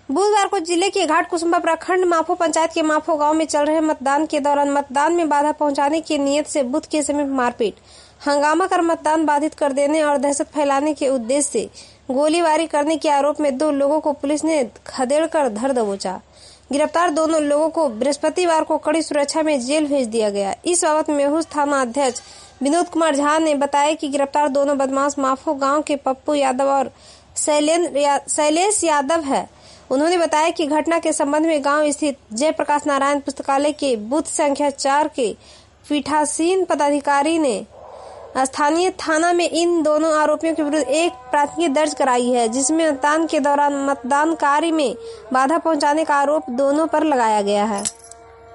बुधवार को जिले के घाट कुसुम्भा प्रखंड माफो पंचायत के माफो गांव में चल रहे मतदान के दौरान मतदान में बाधा पहुंचाने की नीयत से बूथ के समीप मारपीट, हंगामा कर मतदान बाधित कर देने और दहशत फैलाने के उद्देश्य से गोलीबारी करने के आरोप में 2 लोगों को पुलिस ने खदेड़कर धर दबोचा। गिरफ्तार दोनों लोगों को बृहस्पतिवार को कड़ी सुरक्षा में जेल भेज दिया गया। इस बाबत मेहुस थाना अध्यक्ष विनोद कुमार झा ने बताया कि गिरफ्तार दोनों बदमाश माफो गांव के पप्पू यादव और शैलेश यादव है। उन्होंने बताया कि घटना के संबंध में गांव स्थित जयप्रकाश नारायण पुस्तकालय के बूथ संख्या 4 के पीठासीन पदाधिकारी ने स्थानीय थाना में इन दोनों आरोपियों के विरुद्ध एक प्राथमिकी दर्ज कराई है, जिसमें मतदान के दौरान मतदान कार्य में बाधा पहुंचाने का आरोप दोनों पर लगाया गया है।